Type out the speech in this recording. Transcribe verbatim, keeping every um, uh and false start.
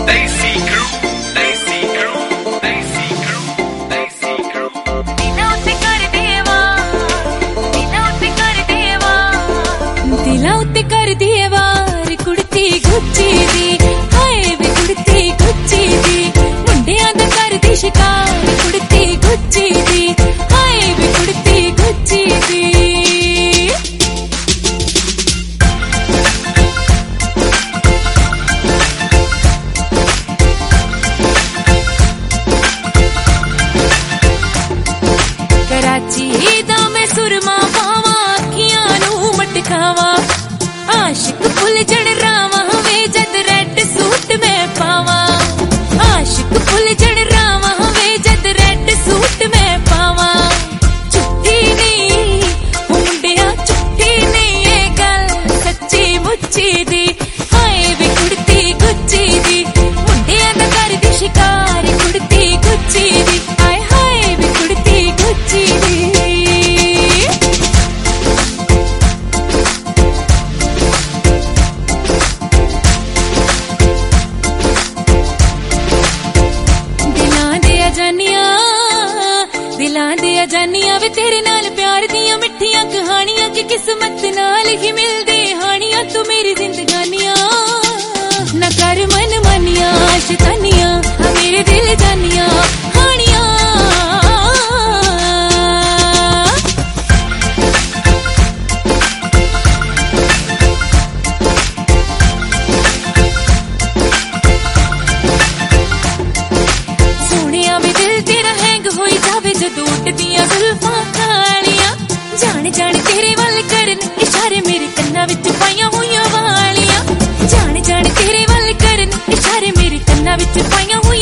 आशिक full जड़ रावा वे जद red suit मैं पावा, आशिक फुल जड़ रावा वे जद रेड सूट मैं पावा। झूठी नहीं मुंडिया झूठी नहीं ये गल सच्ची मुच्ची दी, हाय वे कुड़ती गुच्ची दी मुंडिया दा कर दी शिकार कुड़ती गुच्ची दी, हाय हाय वे कुड़ती गुच्ची दी। दिलां दे जानिया वे तेरे नाल प्यार दियां मिठियां कहानियां कि किस्मत नाल ही मिलदे हानियां तू मेरी जिंदगानियां। ना कर मन मानियां शैतानियां मेरे दिल जानियां हानियां। सोनिया वे दिल तेरा हैंग होई जावे जदों उठदियां जुल्फां कालियां, जान जान तेरे वल करन इशारे मेरे कन्नां विच पाइयां होइयां वालियां, जान जान तेरे वल करन इशारे मेरे कन्नां विच पाइयां होइयां